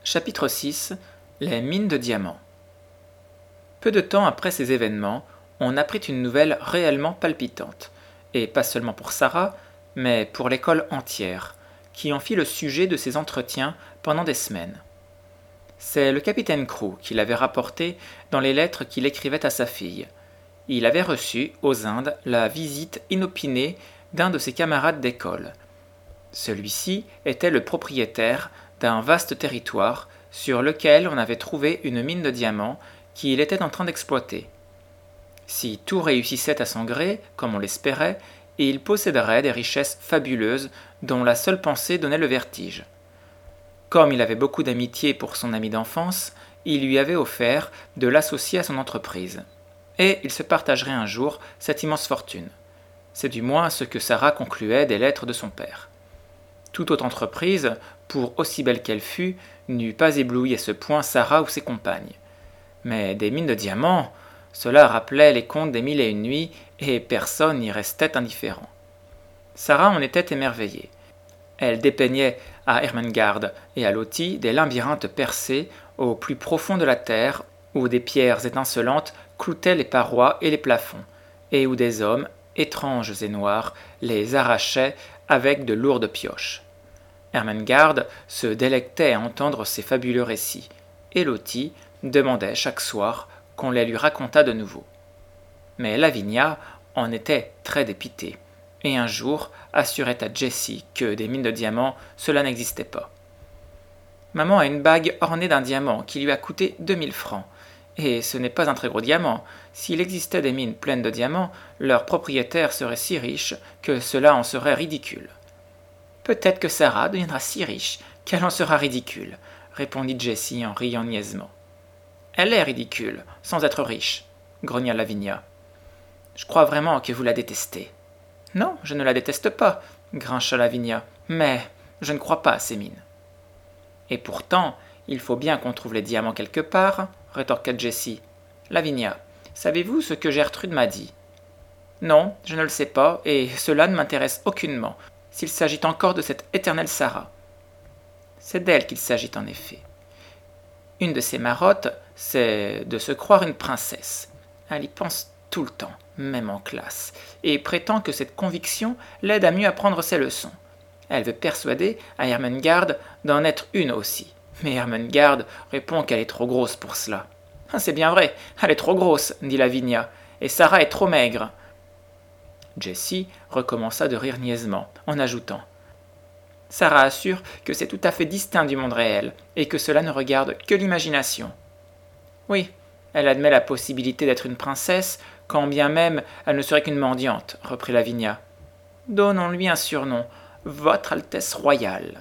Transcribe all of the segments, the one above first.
Chapitre 6 Les mines de diamants. Peu de temps après ces événements, on apprit une nouvelle réellement palpitante, et pas seulement pour Sarah, mais pour l'école entière, qui en fit le sujet de ses entretiens pendant des semaines. C'est le capitaine Crew qui l'avait rapporté dans les lettres qu'il écrivait à sa fille. Il avait reçu, aux Indes, la visite inopinée d'un de ses camarades d'école. Celui-ci était le propriétaire d'un vaste territoire sur lequel on avait trouvé une mine de diamants qu'il était en train d'exploiter. Si tout réussissait à son gré, comme on l'espérait, il posséderait des richesses fabuleuses dont la seule pensée donnait le vertige. Comme il avait beaucoup d'amitié pour son ami d'enfance, il lui avait offert de l'associer à son entreprise. Et il se partagerait un jour cette immense fortune. C'est du moins ce que Sarah concluait des lettres de son père. Toute autre entreprise, pour aussi belle qu'elle fût, n'eût pas ébloui à ce point Sarah ou ses compagnes. Mais des mines de diamants, cela rappelait les contes des Mille et une nuits, et personne n'y restait indifférent. Sarah en était émerveillée. Elle dépeignait à Ermengarde et à Lottie des labyrinthes percés au plus profond de la terre, où des pierres étincelantes cloutaient les parois et les plafonds, et où des hommes, étranges et noirs, les arrachaient avec de lourdes pioches. Ermengarde se délectait à entendre ces fabuleux récits, et Lottie demandait chaque soir qu'on les lui racontât de nouveau. Mais Lavinia en était très dépitée, et un jour assurait à Jessie que des mines de diamants, cela n'existait pas. Maman a une bague ornée d'un diamant qui lui a coûté 2000 francs, et ce n'est pas un très gros diamant. S'il existait des mines pleines de diamants, leur propriétaire serait si riche que cela en serait ridicule. Peut-être que Sarah deviendra si riche qu'elle en sera ridicule, répondit Jessie en riant niaisement. Elle est ridicule, sans être riche, grogna Lavinia. Je crois vraiment que vous la détestez. Non, je ne la déteste pas, grincha Lavinia, mais je ne crois pas à ces mines. Et pourtant, il faut bien qu'on trouve les diamants quelque part, rétorqua Jessie. Lavinia, savez-vous ce que Gertrude m'a dit? Non, je ne le sais pas, et cela ne m'intéresse aucunement, s'il s'agit encore de cette éternelle Sarah. C'est d'elle qu'il s'agit en effet. Une de ses marottes, c'est de se croire une princesse. Elle y pense tout le temps, même en classe, et prétend que cette conviction l'aide à mieux apprendre ses leçons. Elle veut persuader à Ermengarde d'en être une aussi. Mais Ermengarde répond qu'elle est trop grosse pour cela. « C'est bien vrai, elle est trop grosse, dit Lavinia, et Sarah est trop maigre. » Jessie recommença de rire niaisement, en ajoutant « Sarah assure que c'est tout à fait distinct du monde réel, et que cela ne regarde que l'imagination. » Oui, elle admet la possibilité d'être une princesse, quand bien même elle ne serait qu'une mendiante, reprit Lavinia. Donnons-lui un surnom, Votre Altesse Royale.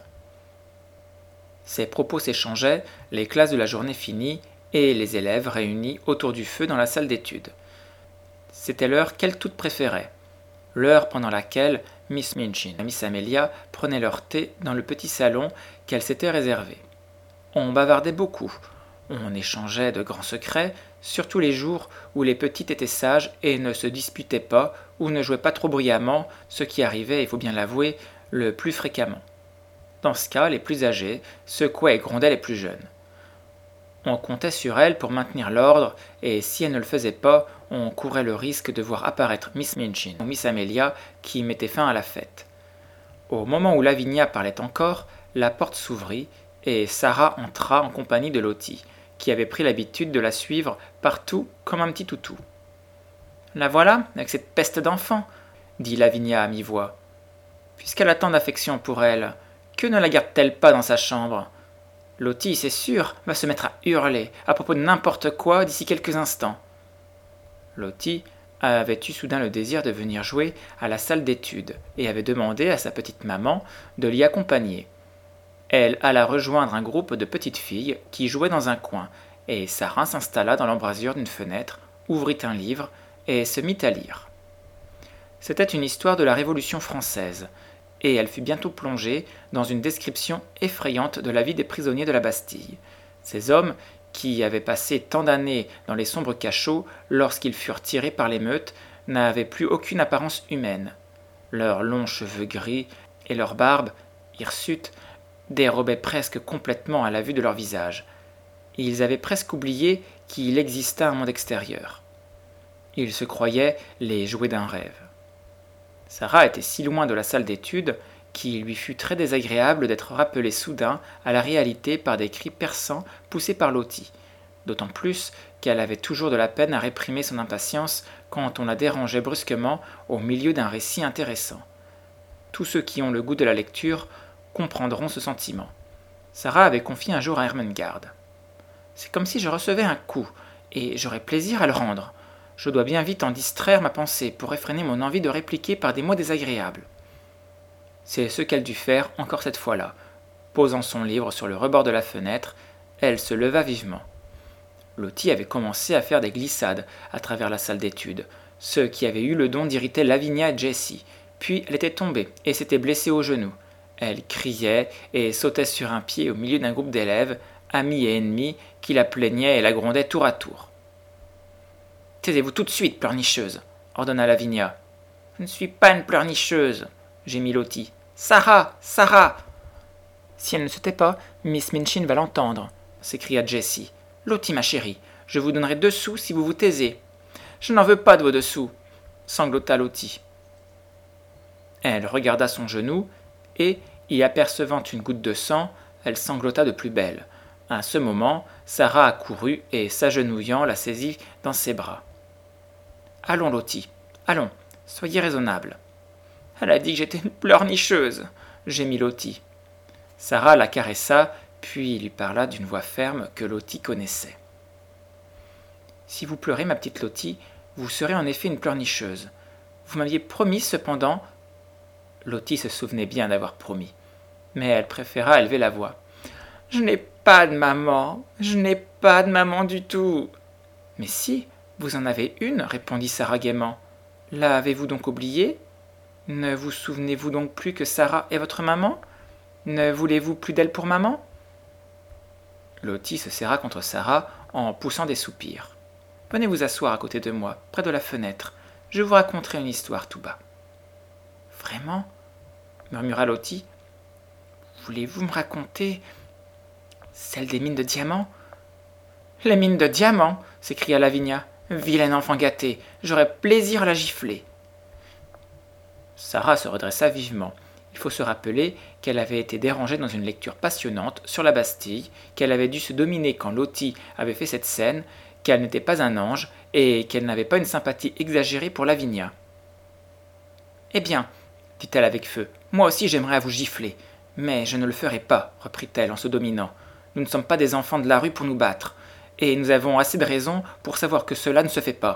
Ces propos s'échangeaient, les classes de la journée finies, et les élèves réunis autour du feu dans la salle d'études. C'était l'heure qu'elles toutes préféraient, l'heure pendant laquelle Miss Minchin et Miss Amelia prenaient leur thé dans le petit salon qu'elles s'étaient réservé. On bavardait beaucoup, on échangeait de grands secrets, surtout les jours où les petites étaient sages et ne se disputaient pas ou ne jouaient pas trop bruyamment, ce qui arrivait, il faut bien l'avouer, le plus fréquemment. Dans ce cas, les plus âgés secouaient et grondaient les plus jeunes. On comptait sur elles pour maintenir l'ordre, et si elles ne le faisaient pas, on courait le risque de voir apparaître Miss Minchin ou Miss Amelia qui mettaient fin à la fête. Au moment où Lavinia parlait encore, la porte s'ouvrit et Sarah entra en compagnie de Lottie, qui avait pris l'habitude de la suivre partout comme un petit toutou. « La voilà, avec cette peste d'enfant, » dit Lavinia à mi-voix. « Puisqu'elle a tant d'affection pour elle, que ne la garde-t-elle pas dans sa chambre ? Lottie, c'est sûr, va se mettre à hurler à propos de n'importe quoi d'ici quelques instants. » Lottie avait eu soudain le désir de venir jouer à la salle d'études et avait demandé à sa petite maman de l'y accompagner. Elle alla rejoindre un groupe de petites filles qui jouaient dans un coin, et Sarah s'installa dans l'embrasure d'une fenêtre, ouvrit un livre et se mit à lire. C'était une histoire de la Révolution française, et elle fut bientôt plongée dans une description effrayante de la vie des prisonniers de la Bastille. Ces hommes, qui avaient passé tant d'années dans les sombres cachots lorsqu'ils furent tirés par l'émeute, n'avaient plus aucune apparence humaine. Leurs longs cheveux gris et leur barbe, hirsute, dérobait presque complètement à la vue de leur visage. Ils avaient presque oublié qu'il existait un monde extérieur. Ils se croyaient les jouets d'un rêve. Sarah était si loin de la salle d'études qu'il lui fut très désagréable d'être rappelée soudain à la réalité par des cris perçants poussés par Lottie, d'autant plus qu'elle avait toujours de la peine à réprimer son impatience quand on la dérangeait brusquement au milieu d'un récit intéressant. Tous ceux qui ont le goût de la lecture comprendront ce sentiment. Sarah avait confié un jour à Ermengarde. « C'est comme si je recevais un coup, et j'aurais plaisir à le rendre. Je dois bien vite en distraire ma pensée pour réfréner mon envie de répliquer par des mots désagréables. » C'est ce qu'elle dut faire encore cette fois-là. Posant son livre sur le rebord de la fenêtre, elle se leva vivement. Lottie avait commencé à faire des glissades à travers la salle d'études, ce qui avait eu le don d'irriter Lavinia et Jessie. Puis elle était tombée et s'était blessée au genou. Elle criait et sautait sur un pied au milieu d'un groupe d'élèves, amis et ennemis, qui la plaignaient et la grondaient tour à tour. « Taisez-vous tout de suite, pleurnicheuse !» ordonna Lavinia. « Je ne suis pas une pleurnicheuse !» gémit Lottie. « Sarah, Sarah !»« Si elle ne se tait pas, Miss Minchin va l'entendre !» s'écria Jessie. « Lottie, ma chérie, je vous donnerai 2 sous si vous vous taisez. »« Je n'en veux pas de vos 2 sous !» sanglota Lottie. Elle regarda son genou et, y apercevant une goutte de sang, elle sanglota de plus belle. À ce moment, Sarah accourut et, s'agenouillant, la saisit dans ses bras. « Allons, Lottie, allons, soyez raisonnable. »« Elle a dit que j'étais une pleurnicheuse !» gémit Lottie. Sarah la caressa, puis lui parla d'une voix ferme que Lottie connaissait. « Si vous pleurez, ma petite Lottie, vous serez en effet une pleurnicheuse. Vous m'aviez promis cependant... » Lottie se souvenait bien d'avoir promis, mais elle préféra élever la voix. « Je n'ai pas de maman, je n'ai pas de maman du tout. »« Mais si, vous en avez une, répondit Sarah gaiement. La avez-vous donc oubliée? Ne vous souvenez-vous donc plus que Sarah est votre maman? Ne voulez-vous plus d'elle pour maman ?» Lottie se serra contre Sarah en poussant des soupirs. « Venez vous asseoir à côté de moi, près de la fenêtre. Je vous raconterai une histoire tout bas. »« Vraiment ?» murmura Lottie. « Voulez-vous me raconter celle des mines de diamants ?»« Les mines de diamants !» s'écria Lavinia. « Vilaine enfant gâtée, j'aurais plaisir à la gifler. » Sarah se redressa vivement. Il faut se rappeler qu'elle avait été dérangée dans une lecture passionnante sur la Bastille, qu'elle avait dû se dominer quand Lottie avait fait cette scène, qu'elle n'était pas un ange et qu'elle n'avait pas une sympathie exagérée pour Lavinia. « Eh bien, dit-elle avec feu, moi aussi j'aimerais à vous gifler. Mais je ne le ferai pas, reprit-elle en se dominant. Nous ne sommes pas des enfants de la rue pour nous battre, et nous avons assez de raisons pour savoir que cela ne se fait pas. »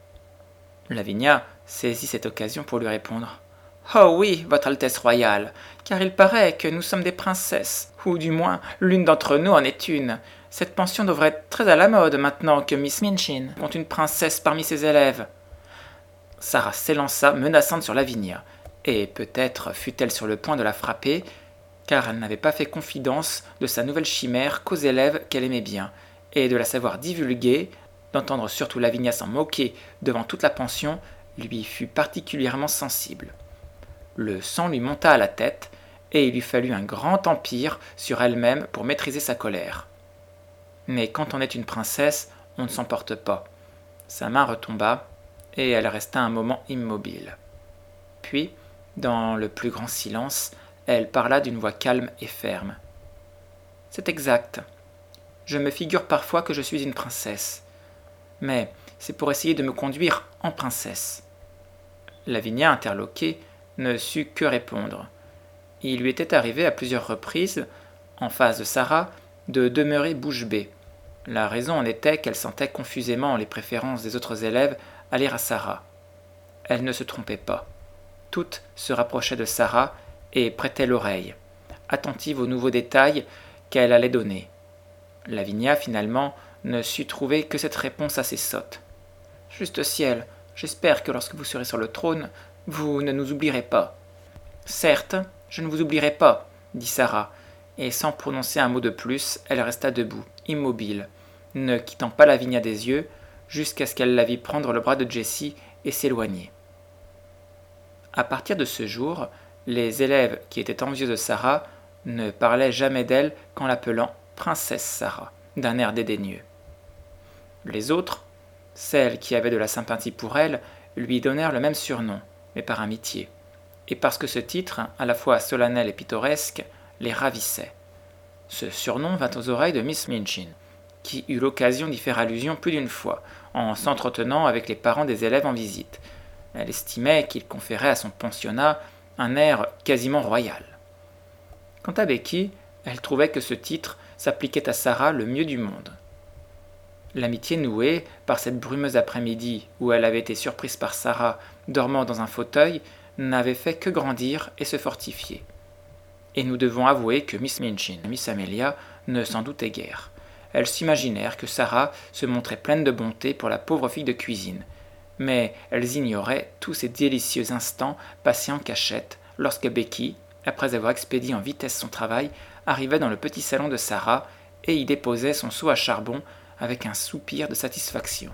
Lavinia saisit cette occasion pour lui répondre. « Oh oui, votre Altesse royale, car il paraît que nous sommes des princesses, ou du moins l'une d'entre nous en est une. Cette pension devrait être très à la mode maintenant que Miss Minchin compte une princesse parmi ses élèves. » Sarah s'élança menaçante sur Lavinia, et peut-être fut-elle sur le point de la frapper, car elle n'avait pas fait confidence de sa nouvelle chimère qu'aux élèves qu'elle aimait bien, et de la savoir divulguer, d'entendre surtout Lavinia s'en moquer devant toute la pension, lui fut particulièrement sensible. Le sang lui monta à la tête, et il lui fallut un grand empire sur elle-même pour maîtriser sa colère. Mais quand on est une princesse, on ne s'emporte pas. Sa main retomba, et elle resta un moment immobile. Puis, dans le plus grand silence, elle parla d'une voix calme et ferme. « C'est exact. Je me figure parfois que je suis une princesse. Mais c'est pour essayer de me conduire en princesse. » Lavinia, interloquée, ne sut que répondre. Il lui était arrivé à plusieurs reprises, en face de Sarah, de demeurer bouche bée. La raison en était qu'elle sentait confusément les préférences des autres élèves aller à Sarah. Elle ne se trompait pas. Toutes se rapprochaient de Sarah et prêtaient l'oreille, attentive aux nouveaux détails qu'elle allait donner. Lavinia, finalement, ne sut trouver que cette réponse assez sotte. « Juste ciel, j'espère que lorsque vous serez sur le trône, vous ne nous oublierez pas. »« Certes, je ne vous oublierai pas, » dit Sarah, et sans prononcer un mot de plus, elle resta debout, immobile, ne quittant pas Lavinia des yeux, jusqu'à ce qu'elle la vît prendre le bras de Jessie et s'éloigner. À partir de ce jour, les élèves qui étaient envieux de Sarah ne parlait jamais d'elle qu'en l'appelant princesse Sarah, d'un air dédaigneux. Les autres, celles qui avaient de la sympathie pour elle, lui donnèrent le même surnom, mais par amitié, et parce que ce titre, à la fois solennel et pittoresque, les ravissait. Ce surnom vint aux oreilles de Miss Minchin, qui eut l'occasion d'y faire allusion plus d'une fois, en s'entretenant avec les parents des élèves en visite. Elle estimait qu'il conférait à son pensionnat un air quasiment royal. Quant à Becky, elle trouvait que ce titre s'appliquait à Sarah le mieux du monde. L'amitié nouée par cette brumeuse après-midi où elle avait été surprise par Sarah dormant dans un fauteuil n'avait fait que grandir et se fortifier. Et nous devons avouer que Miss Minchin et Miss Amelia ne s'en doutaient guère. Elles s'imaginèrent que Sarah se montrait pleine de bonté pour la pauvre fille de cuisine, mais elles ignoraient tous ces délicieux instants passés en cachette lorsque Becky, après avoir expédié en vitesse son travail, arrivait dans le petit salon de Sarah et y déposait son seau à charbon avec un soupir de satisfaction.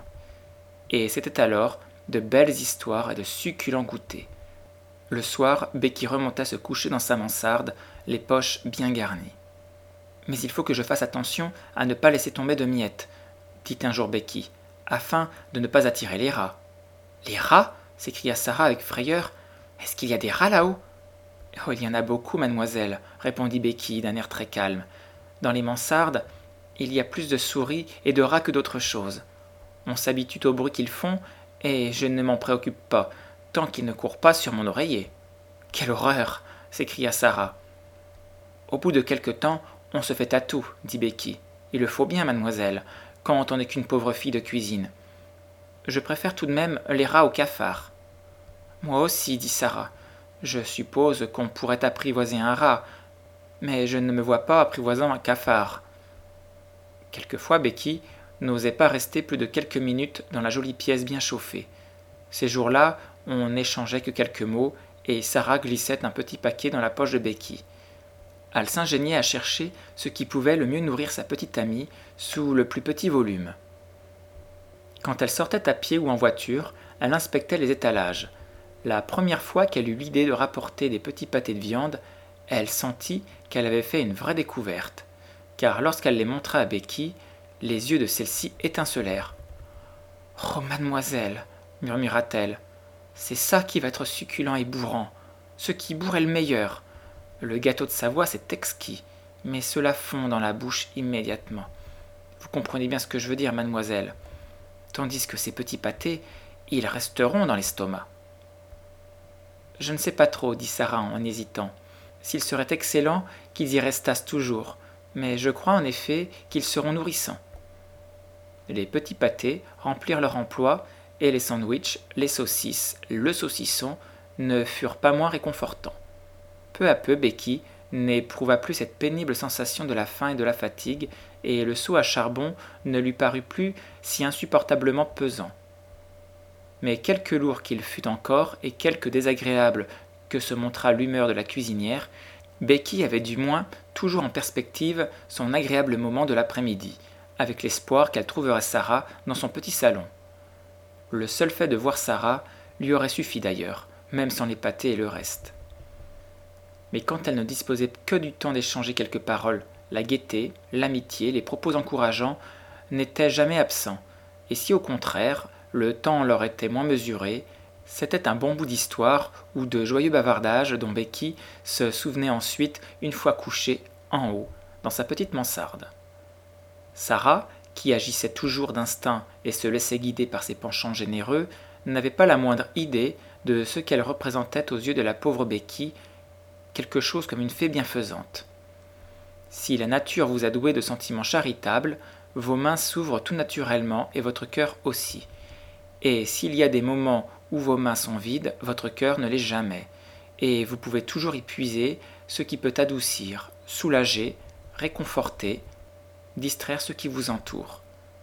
Et c'était alors de belles histoires et de succulents goûters. Le soir, Becky remonta se coucher dans sa mansarde, les poches bien garnies. « Mais il faut que je fasse attention à ne pas laisser tomber de miettes, » dit un jour Becky, « afin de ne pas attirer les rats. »« Les rats » s'écria Sarah avec frayeur. « Est-ce qu'il y a des rats là-haut ?»« Oh, il y en a beaucoup, mademoiselle, » répondit Becky d'un air très calme. « Dans les mansardes, il y a plus de souris et de rats que d'autres choses. On s'habitue au bruit qu'ils font, et je ne m'en préoccupe pas, tant qu'ils ne courent pas sur mon oreiller. »« Quelle horreur !» s'écria Sarah. « Au bout de quelque temps, on se fait à tout, dit Becky. Il le faut bien, mademoiselle, quand on n'est qu'une pauvre fille de cuisine. Je préfère tout de même les rats aux cafards. »« Moi aussi, dit Sarah. Je suppose qu'on pourrait apprivoiser un rat, mais je ne me vois pas apprivoisant un cafard. » Quelquefois, Becky n'osait pas rester plus de quelques minutes dans la jolie pièce bien chauffée. Ces jours-là, on n'échangeait que quelques mots, et Sarah glissait un petit paquet dans la poche de Becky. Elle s'ingéniait à chercher ce qui pouvait le mieux nourrir sa petite amie sous le plus petit volume. Quand elle sortait à pied ou en voiture, elle inspectait les étalages. La première fois qu'elle eut l'idée de rapporter des petits pâtés de viande, elle sentit qu'elle avait fait une vraie découverte, car lorsqu'elle les montra à Becky, les yeux de celle-ci étincelèrent. « Oh, mademoiselle !» murmura-t-elle. « C'est ça qui va être succulent et bourrant. Ce qui bourre est le meilleur. Le gâteau de Savoie, c'est exquis, mais cela fond dans la bouche immédiatement. Vous comprenez bien ce que je veux dire, mademoiselle. Tandis que ces petits pâtés, ils resteront dans l'estomac. » « Je ne sais pas trop, dit Sarah en hésitant. S'il serait excellent qu'ils y restassent toujours, mais je crois en effet qu'ils seront nourrissants. » Les petits pâtés remplirent leur emploi, et les sandwichs, les saucisses, le saucisson ne furent pas moins réconfortants. Peu à peu, Becky n'éprouva plus cette pénible sensation de la faim et de la fatigue, et le seau à charbon ne lui parut plus si insupportablement pesant. Mais quelque lourd qu'il fût encore, et quelque désagréable que se montrât l'humeur de la cuisinière, Becky avait du moins toujours en perspective son agréable moment de l'après-midi, avec l'espoir qu'elle trouverait Sarah dans son petit salon. Le seul fait de voir Sarah lui aurait suffi d'ailleurs, même sans les pâtés et le reste. Mais quand elle ne disposait que du temps d'échanger quelques paroles, la gaieté, l'amitié, les propos encourageants n'étaient jamais absents, et si au contraire, le temps leur était moins mesuré, c'était un bon bout d'histoire ou de joyeux bavardages dont Becky se souvenait ensuite une fois couchée en haut, dans sa petite mansarde. Sarah, qui agissait toujours d'instinct et se laissait guider par ses penchants généreux, n'avait pas la moindre idée de ce qu'elle représentait aux yeux de la pauvre Becky, quelque chose comme une fée bienfaisante. Si la nature vous a doué de sentiments charitables, vos mains s'ouvrent tout naturellement et votre cœur aussi. Et s'il y a des moments où vos mains sont vides, votre cœur ne l'est jamais, et vous pouvez toujours y puiser ce qui peut adoucir, soulager, réconforter, distraire ceux qui vous entourent.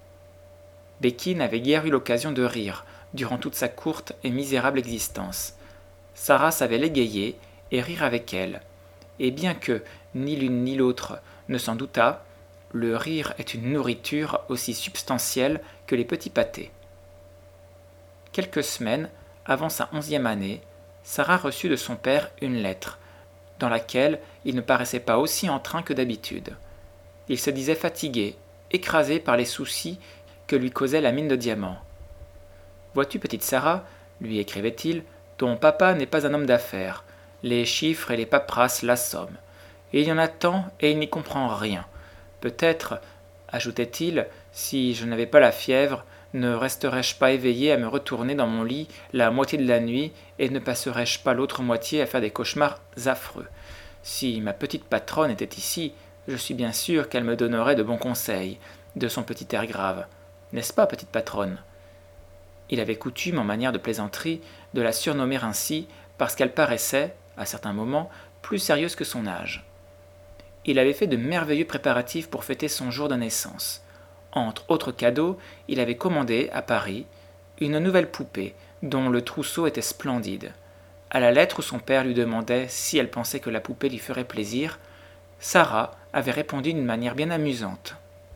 Becky n'avait guère eu l'occasion de rire durant toute sa courte et misérable existence. Sarah savait l'égayer et rire avec elle, et bien que ni l'une ni l'autre ne s'en doutât, le rire est une nourriture aussi substantielle que les petits pâtés. Quelques semaines avant sa 11e année, Sarah reçut de son père une lettre, dans laquelle il ne paraissait pas aussi en train que d'habitude. Il se disait fatigué, écrasé par les soucis que lui causait la mine de diamants. « Vois-tu, petite Sarah, lui écrivait-il, ton papa n'est pas un homme d'affaires. Les chiffres et les paperasses l'assomment. Et il y en a tant et il n'y comprend rien. Peut-être, ajoutait-il, si je n'avais pas la fièvre, ne resterais-je pas éveillé à me retourner dans mon lit la moitié de la nuit et ne passerais-je pas l'autre moitié à faire des cauchemars affreux. Si ma petite patronne était ici, je suis bien sûr qu'elle me donnerait de bons conseils, de son petit air grave. N'est-ce pas, petite patronne ?» Il avait coutume, en manière de plaisanterie, de la surnommer ainsi parce qu'elle paraissait, à certains moments, plus sérieuse que son âge. Il avait fait de merveilleux préparatifs pour fêter son jour de naissance. Entre autres cadeaux, il avait commandé, à Paris, une nouvelle poupée, dont le trousseau était splendide. À la lettre où son père lui demandait si elle pensait que la poupée lui ferait plaisir, Sarah avait répondu d'une manière bien amusante.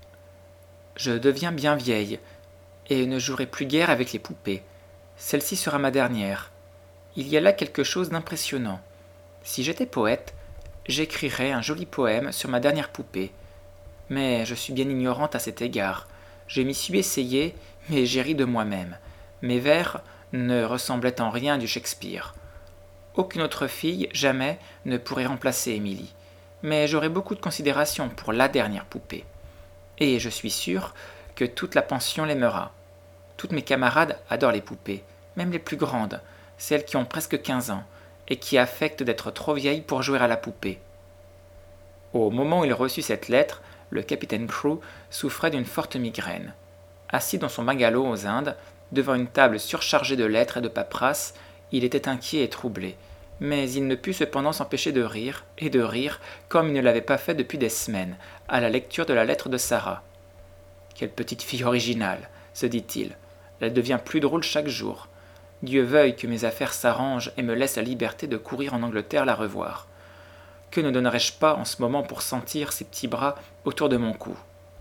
« Je deviens bien vieille, et ne jouerai plus guère avec les poupées. Celle-ci sera ma dernière. Il y a là quelque chose d'impressionnant. Si j'étais poète, j'écrirais un joli poème sur ma dernière poupée. Mais je suis bien ignorante à cet égard. Je m'y suis essayée, mais j'ai ri de moi-même. Mes vers ne ressemblaient en rien à du Shakespeare. Aucune autre fille, jamais, ne pourrait remplacer Émilie. Mais j'aurais beaucoup de considération pour la dernière poupée. Et je suis sûre que toute la pension l'aimera. Toutes mes camarades adorent les poupées, même les plus grandes, celles qui ont presque 15 ans, et qui affectent d'être trop vieilles pour jouer à la poupée. » Au moment où il reçut cette lettre, le capitaine Crew souffrait d'une forte migraine. Assis dans son bungalow aux Indes, devant une table surchargée de lettres et de paperasses, il était inquiet et troublé, mais il ne put cependant s'empêcher de rire, et de rire comme il ne l'avait pas fait depuis des semaines, à la lecture de la lettre de Sarah. « Quelle petite fille originale !» se dit-il. « Elle devient plus drôle chaque jour. Dieu veuille que mes affaires s'arrangent et me laisse la liberté de courir en Angleterre la revoir. Que ne donnerais-je pas en ce moment pour sentir ses petits bras autour de mon cou ?»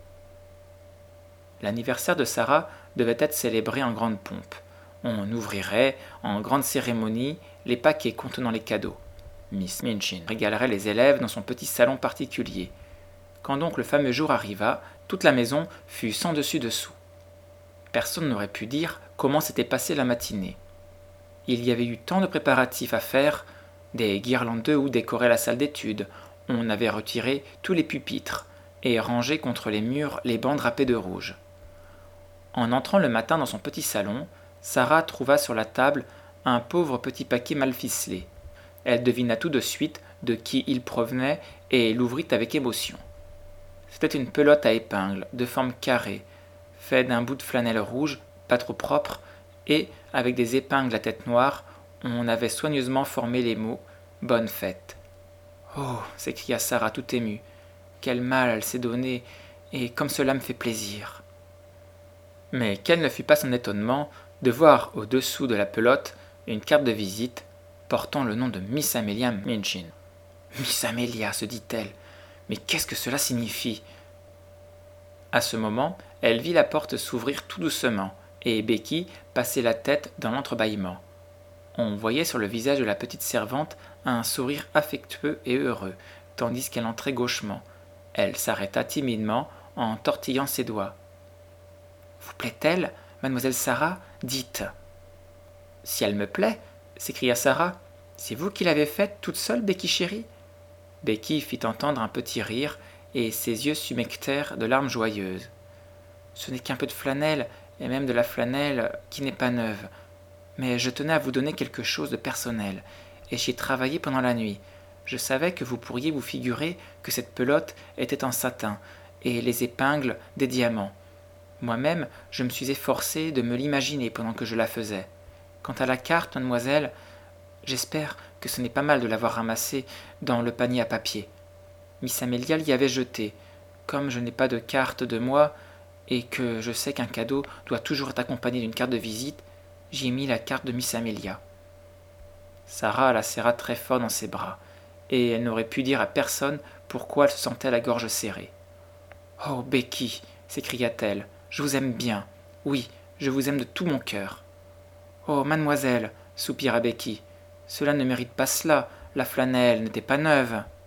L'anniversaire de Sarah devait être célébré en grande pompe. On ouvrirait, en grande cérémonie, les paquets contenant les cadeaux. Miss Minchin régalerait les élèves dans son petit salon particulier. Quand donc le fameux jour arriva, toute la maison fut sans dessus dessous. Personne n'aurait pu dire comment s'était passée la matinée. Il y avait eu tant de préparatifs à faire, des guirlandes de houx décoraient la salle d'études, on avait retiré tous les pupitres et rangé contre les murs les bancs drapés de rouge. En entrant le matin dans son petit salon, Sarah trouva sur la table un pauvre petit paquet mal ficelé. Elle devina tout de suite de qui il provenait et l'ouvrit avec émotion. C'était une pelote à épingles, de forme carrée, faite d'un bout de flanelle rouge, pas trop propre, et, avec des épingles à tête noire, on avait soigneusement formé les mots « Bonne fête ». « Oh !» s'écria Sarah tout émue. « Quel mal elle s'est donné, et comme cela me fait plaisir !» Mais quel ne fut pas son étonnement de voir au-dessous de la pelote une carte de visite portant le nom de Miss Amelia Minchin. « Miss Amelia !» se dit-elle. « Mais qu'est-ce que cela signifie ?» À ce moment, elle vit la porte s'ouvrir tout doucement, et Becky passer la tête dans l'entrebâillement. On voyait sur le visage de la petite servante un sourire affectueux et heureux, tandis qu'elle entrait gauchement. Elle s'arrêta timidement en tortillant ses doigts. « Vous plaît-elle, mademoiselle Sarah ? Dites. »« Si elle me plaît, » s'écria Sarah. « C'est vous qui l'avez faite toute seule, Becky chérie ?» Becky fit entendre un petit rire, et ses yeux s'humectèrent de larmes joyeuses. « Ce n'est qu'un peu de flanelle, et même de la flanelle qui n'est pas neuve. Mais je tenais à vous donner quelque chose de personnel, et j'y ai travaillé pendant la nuit. Je savais que vous pourriez vous figurer que cette pelote était en satin, et les épingles des diamants. Moi-même, je me suis efforcé de me l'imaginer pendant que je la faisais. Quant à la carte, mademoiselle, j'espère que ce n'est pas mal de l'avoir ramassée dans le panier à papier. Miss Amelia l'y avait jetée. Comme je n'ai pas de carte de moi, et que je sais qu'un cadeau doit toujours être accompagné d'une carte de visite, j'y ai mis la carte de Miss Amelia. » Sarah la serra très fort dans ses bras, et elle n'aurait pu dire à personne pourquoi elle se sentait la gorge serrée. « Oh, Becky !» s'écria-t-elle. « Je vous aime bien. Oui, je vous aime de tout mon cœur. »« Oh, mademoiselle !» soupira Becky. « Cela ne mérite pas cela. la flanelle n'était pas neuve.